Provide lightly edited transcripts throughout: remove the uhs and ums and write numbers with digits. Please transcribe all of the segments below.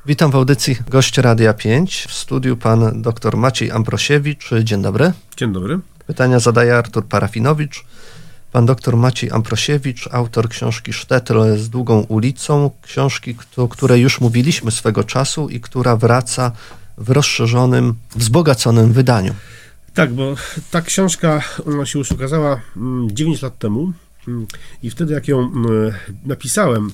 Witam w audycji Gość Radia 5. W studiu pan dr Maciej Ambrosiewicz. Dzień dobry. Dzień dobry. Pytania zadaje Artur Parafinowicz. Pan dr Maciej Ambrosiewicz, autor książki Sztetl z długą ulicą, książki, o której już mówiliśmy swego czasu i która wraca w rozszerzonym, wzbogaconym wydaniu. Tak, bo ta książka, ona się już ukazała 9 lat temu i wtedy jak ją napisałem,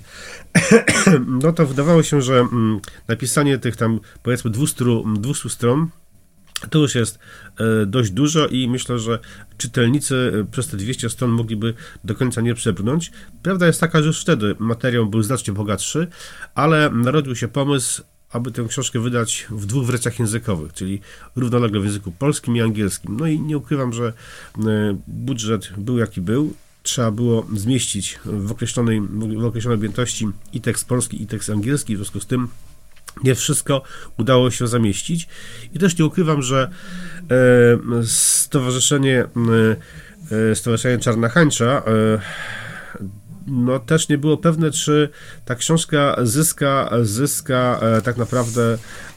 no to wydawało się, że napisanie tych tam powiedzmy 200 stron to już jest dość dużo i myślę, że czytelnicy przez te 200 stron mogliby do końca nie przebrnąć. Prawda jest taka, że już wtedy materiał był znacznie bogatszy, ale narodził się pomysł, aby tę książkę wydać w 2 wersjach językowych, czyli równolegle w języku polskim i angielskim. No i nie ukrywam, że budżet był jaki był. Trzeba było zmieścić w określonej objętości i tekst polski, i tekst angielski, w związku z tym nie wszystko udało się zamieścić. I też nie ukrywam, że Stowarzyszenie Czarna Hańcza no też nie było pewne, czy ta książka zyska tak naprawdę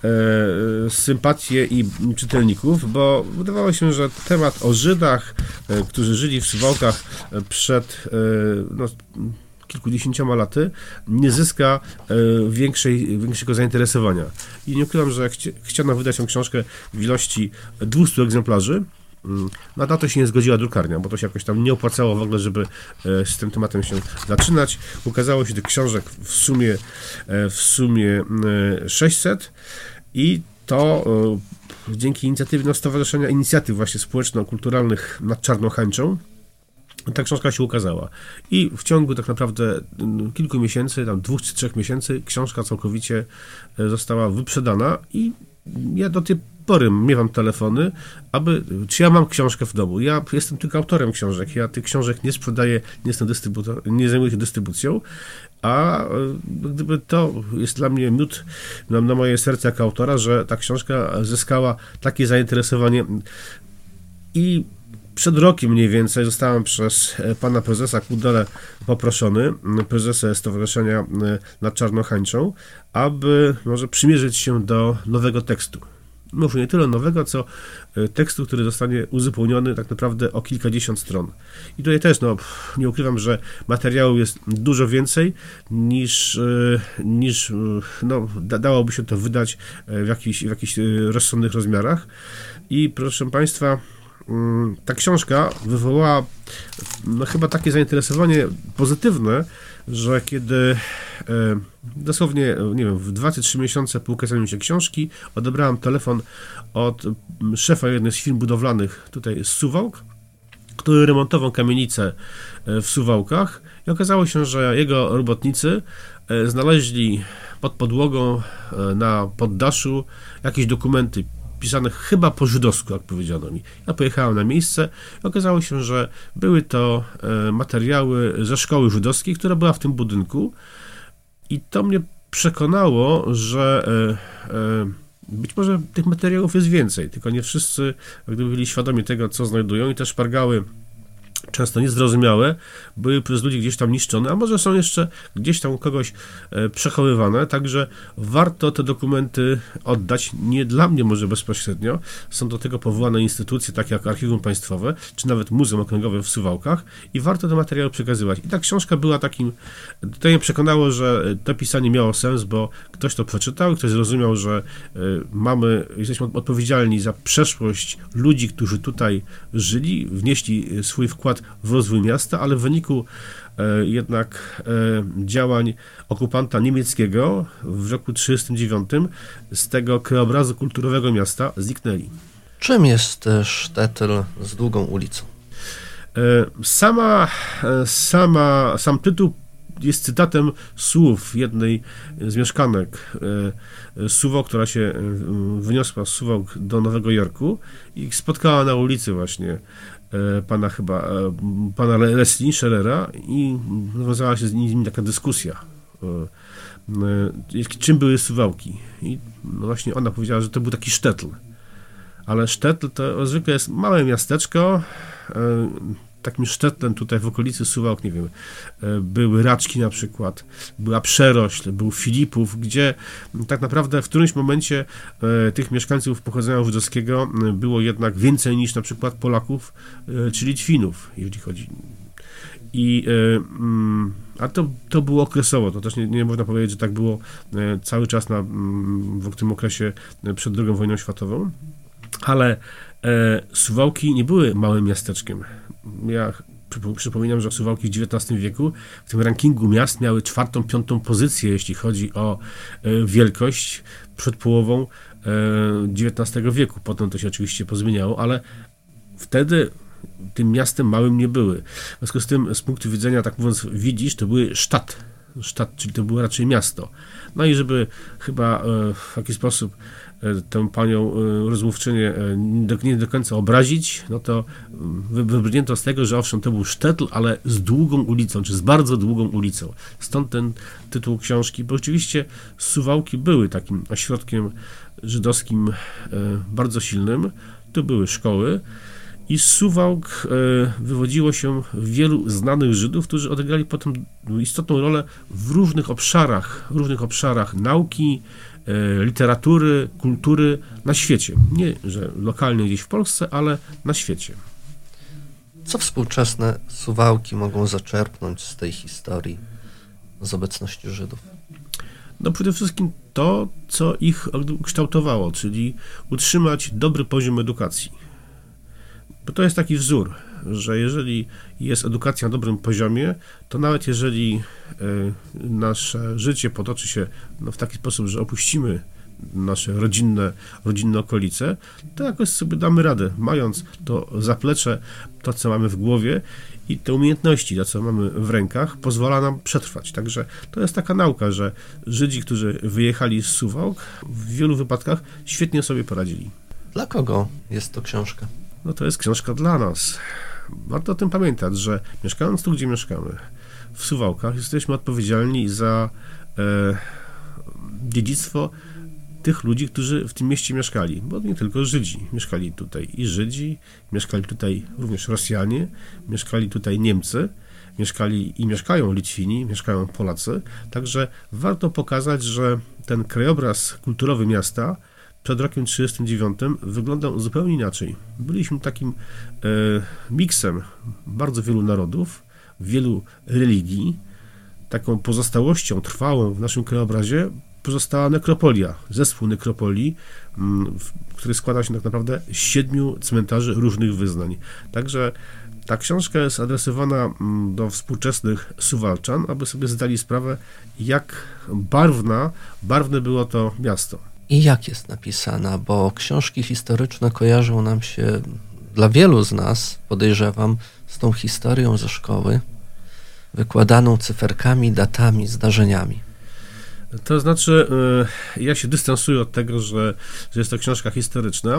sympatię i czytelników, bo wydawało się, że temat o Żydach, którzy żyli w Suwałkach przed kilkudziesięcioma laty, nie zyska większego zainteresowania. I nie ukrywam, że chciano wydać tę książkę w ilości 200 egzemplarzy. No na to się nie zgodziła drukarnia, bo to się jakoś tam nie opłacało w ogóle, żeby z tym tematem się zaczynać. Ukazało się tych książek w sumie 600 i to dzięki inicjatywie Stowarzyszenia Inicjatyw właśnie społeczno-kulturalnych nad Czarną Hańczą ta książka się ukazała. I w ciągu tak naprawdę kilku miesięcy, tam 2 czy 3 miesięcy, książka całkowicie została wyprzedana i ja do tej pory miewam telefony, czy ja mam książkę w domu. Ja jestem tylko autorem książek. Ja tych książek nie sprzedaję, nie jestem nie zajmuję się dystrybucją, a gdyby to jest dla mnie miód na moje serce jako autora, że ta książka zyskała takie zainteresowanie i przed rokiem mniej więcej zostałem przez pana prezesa Kudelę poproszony, prezesa Stowarzyszenia nad Czarną Hańczą, aby może przymierzyć się do nowego tekstu. Może nie tyle nowego, co tekstu, który zostanie uzupełniony tak naprawdę o kilkadziesiąt stron. I tutaj też, nie ukrywam, że materiału jest dużo więcej niż dałoby się to wydać w jakichś rozsądnych rozmiarach. I proszę państwa, ta książka wywołała chyba takie zainteresowanie pozytywne, że kiedy dosłownie, nie wiem, w 2 czy 3 miesiące po ukazaniu się książki odebrałem telefon od szefa jednej z firm budowlanych tutaj z Suwałk, który remontował kamienicę w Suwałkach i okazało się, że jego robotnicy znaleźli pod podłogą na poddaszu jakieś dokumenty pisane chyba po żydowsku, jak powiedziano mi. Ja pojechałem na miejsce i okazało się, że były to materiały ze szkoły żydowskiej, która była w tym budynku i to mnie przekonało, że być może tych materiałów jest więcej, tylko nie wszyscy gdyby byli świadomi tego, co znajdują i te szpargały często niezrozumiałe, były przez ludzi gdzieś tam niszczone, a może są jeszcze gdzieś tam u kogoś przechowywane, także warto te dokumenty oddać, nie dla mnie może bezpośrednio, są do tego powołane instytucje takie jak Archiwum Państwowe, czy nawet Muzeum Okręgowe w Suwałkach i warto te materiały przekazywać. I ta książka była takim, to mnie przekonało, że to pisanie miało sens, bo ktoś to przeczytał i ktoś zrozumiał, że jesteśmy odpowiedzialni za przeszłość ludzi, którzy tutaj żyli, wnieśli swój wkład w rozwój miasta, ale w wyniku jednak działań okupanta niemieckiego w roku 1939 z tego krajobrazu kulturowego miasta zniknęli. Czym jest Sztetl z długą ulicą? Sam tytuł jest cytatem słów jednej z mieszkanek Suwałk, która się wyniosła z Suwałk do Nowego Jorku i spotkała na ulicy właśnie pana Leslie Schellera i nawiązała się z nimi taka dyskusja, czym były Suwałki. I właśnie ona powiedziała, że to był taki Sztetl. Ale Sztetl to zwykle jest małe miasteczko, takim Sztetlem tutaj w okolicy Suwałk, nie wiem, były Raczki na przykład, była Przerośl, był Filipów, gdzie tak naprawdę w którymś momencie tych mieszkańców pochodzenia żydowskiego było jednak więcej niż na przykład Polaków czy Litwinów, jeżeli chodzi. A to było okresowo, to też nie można powiedzieć, że tak było cały czas w tym okresie przed II wojną światową, ale Suwałki nie były małym miasteczkiem. Ja przypominam, że Suwałki w XIX wieku w tym rankingu miast miały 4., 5. pozycję, jeśli chodzi o wielkość przed połową XIX wieku. Potem to się oczywiście pozmieniało, ale wtedy tym miastem małym nie były. W związku z tym, z punktu widzenia, tak mówiąc, Widzisz, to były sztat, czyli to było raczej miasto. No i żeby chyba w jakiś sposób tę panią rozmówczynię nie do końca obrazić, no to wybrnięto z tego, że owszem, to był sztetl, ale z długą ulicą, czy z bardzo długą ulicą. Stąd ten tytuł książki, bo oczywiście Suwałki były takim ośrodkiem żydowskim bardzo silnym. Tu były szkoły, i z Suwałk wywodziło się wielu znanych Żydów, którzy odegrali potem istotną rolę w różnych obszarach nauki, literatury, kultury na świecie. Nie, że lokalnie gdzieś w Polsce, ale na świecie. Co współczesne Suwałki mogą zaczerpnąć z tej historii, z obecności Żydów? No przede wszystkim to, co ich kształtowało, czyli utrzymać dobry poziom edukacji. Bo to jest taki wzór, że jeżeli jest edukacja na dobrym poziomie, to nawet jeżeli nasze życie potoczy się w taki sposób, że opuścimy nasze rodzinne okolice, to jakoś sobie damy radę, mając to zaplecze, to co mamy w głowie i te umiejętności, to co mamy w rękach, pozwala nam przetrwać. Także to jest taka nauka, że Żydzi, którzy wyjechali z Suwałk, w wielu wypadkach świetnie sobie poradzili. Dla kogo jest to książka? No to jest książka dla nas. Warto o tym pamiętać, że mieszkając tu, gdzie mieszkamy, w Suwałkach, jesteśmy odpowiedzialni za dziedzictwo tych ludzi, którzy w tym mieście mieszkali, bo nie tylko Żydzi. Mieszkali tutaj i Żydzi, mieszkali tutaj również Rosjanie, mieszkali tutaj Niemcy, mieszkali i mieszkają Litwini, mieszkają Polacy. Także warto pokazać, że ten krajobraz kulturowy miasta przed rokiem 1939 wyglądał zupełnie inaczej. Byliśmy takim miksem bardzo wielu narodów, wielu religii. Taką pozostałością trwałą w naszym krajobrazie pozostała nekropolia, zespół nekropolii, który składa się tak naprawdę z 7 cmentarzy różnych wyznań. Także ta książka jest adresowana do współczesnych Suwałczan, aby sobie zdali sprawę, jak barwne było to miasto. I jak jest napisana, bo książki historyczne kojarzą nam się dla wielu z nas, podejrzewam, z tą historią ze szkoły, wykładaną cyferkami, datami, zdarzeniami. To znaczy, ja się dystansuję od tego, że jest to książka historyczna.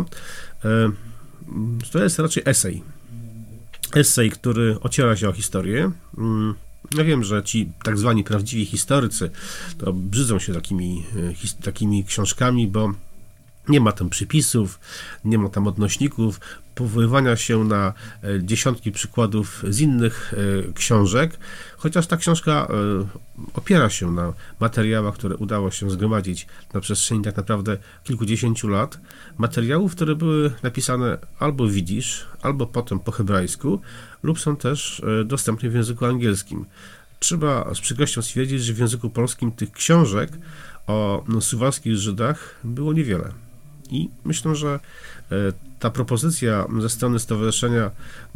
To jest raczej esej. Esej, który ociera się o historię. Ja wiem, że ci tak zwani prawdziwi historycy to brzydzą się takimi książkami, bo nie ma tam przypisów, nie ma tam odnośników, powoływania się na dziesiątki przykładów z innych książek, chociaż ta książka opiera się na materiałach, które udało się zgromadzić na przestrzeni tak naprawdę kilkudziesięciu lat. Materiałów, które były napisane albo w jidysz, albo potem po hebrajsku, lub są też dostępne w języku angielskim. Trzeba z przykrością stwierdzić, że w języku polskim tych książek o suwalskich Żydach było niewiele. I myślę, że ta propozycja ze strony stowarzyszenia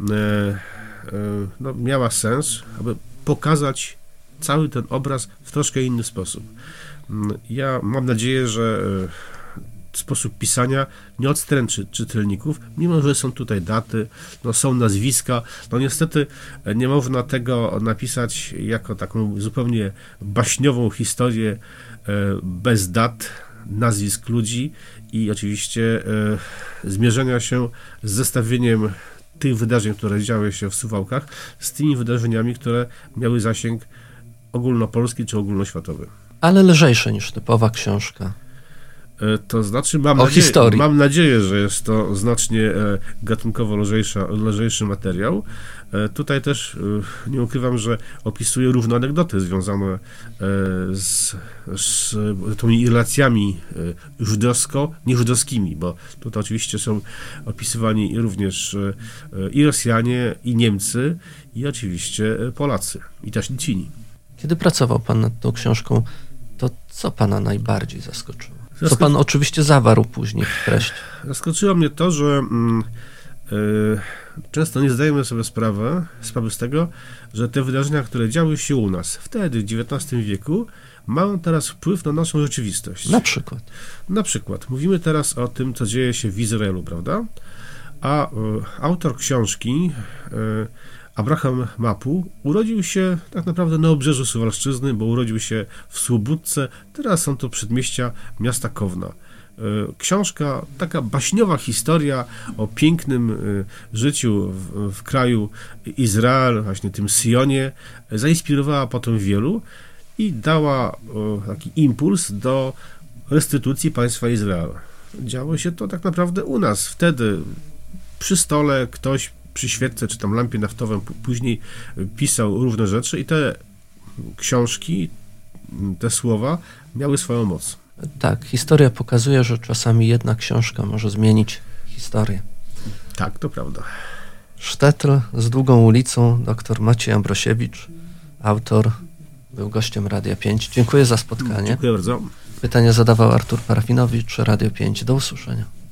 miała sens, aby pokazać cały ten obraz w troszkę inny sposób. Ja mam nadzieję, że sposób pisania nie odstręczy czytelników, mimo że są tutaj daty, są nazwiska. Niestety nie można tego napisać jako taką zupełnie baśniową historię bez dat, nazwisk ludzi i oczywiście zmierzenia się z zestawieniem tych wydarzeń, które działy się w Suwałkach, z tymi wydarzeniami, które miały zasięg ogólnopolski czy ogólnoświatowy. Ale lżejsze niż typowa książka. To znaczy, mam nadzieję, że jest to znacznie gatunkowo lżejszy materiał. Tutaj też nie ukrywam, że opisuję różne anegdoty związane z tymi relacjami żydowsko-nieżydowskimi, bo tutaj oczywiście są opisywani również i Rosjanie, i Niemcy, i oczywiście Polacy, i też Licini. Kiedy pracował pan nad tą książką, to co pana najbardziej zaskoczyło? Co pan oczywiście zawarł później w treści? Zaskoczyło mnie to, że często nie zdajemy sobie sprawy z tego, że te wydarzenia, które działy się u nas wtedy, w XIX wieku, mają teraz wpływ na naszą rzeczywistość. Na przykład mówimy teraz o tym, co dzieje się w Izraelu, prawda? A autor książki, Abraham Mapu, urodził się tak naprawdę na obrzeżu Suwalszczyzny, bo urodził się w Słubódce, teraz są to przedmieścia miasta Kowna. Książka, taka baśniowa historia o pięknym życiu w kraju Izrael, właśnie tym Sionie, zainspirowała potem wielu i dała taki impuls do restytucji państwa Izrael. Działo się to tak naprawdę u nas. Wtedy przy stole ktoś przy świeczce czy tam lampie naftowej później pisał różne rzeczy i te książki, te słowa miały swoją moc. Tak, historia pokazuje, że czasami jedna książka może zmienić historię. Tak, to prawda. Sztetl z długą ulicą, dr Maciej Ambrosiewicz, autor, był gościem Radia 5. Dziękuję za spotkanie. Dziękuję bardzo. Pytania zadawał Artur Parafinowicz, Radio 5. Do usłyszenia.